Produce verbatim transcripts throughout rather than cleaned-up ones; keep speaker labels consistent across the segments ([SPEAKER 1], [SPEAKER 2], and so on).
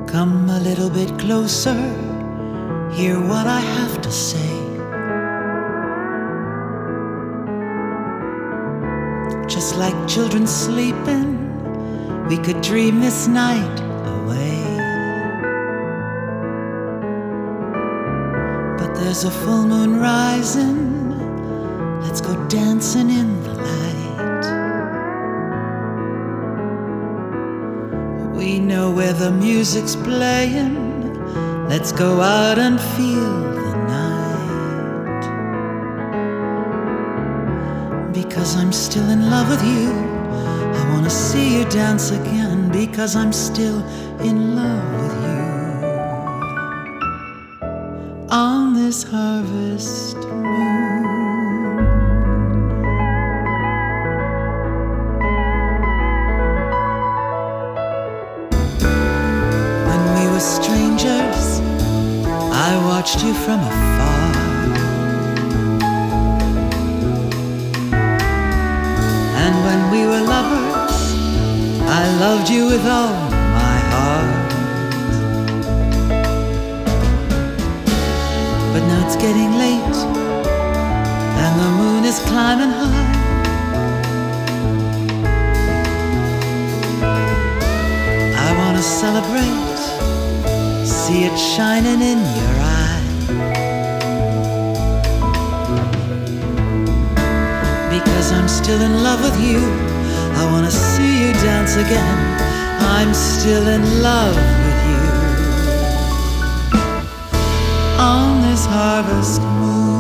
[SPEAKER 1] Come a little bit closer, hear what I have to say. Just like children sleeping, we could dream this night away. But there's a full moon rising, let's go dancing in the light. We know where the music's playing, let's go out and feel the night. Because I'm still in love with you, I wanna see you dance again. Because I'm still in love with you. On this harvest moon, when we were strangers, I watched you from afar. And when we were lovers, I loved you with all my heart. But now it's getting late, and the moon is climbing high. I wanna celebrate, see it shining in your eye. Because I'm still in love with you, I wanna see you dance again. I'm still in love with you. On this harvest moon,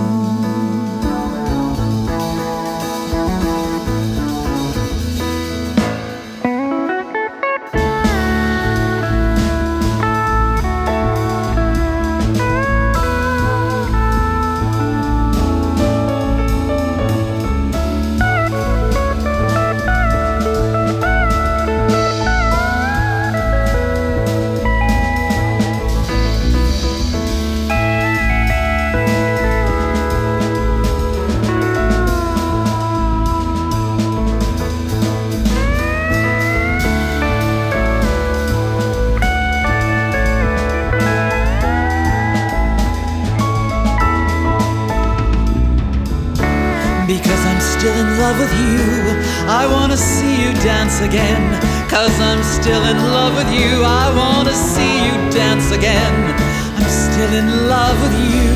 [SPEAKER 1] because I'm still in love with you, I wanna see you dance again. Cause I'm still in love with you, I wanna see you dance again. I'm still in love with you.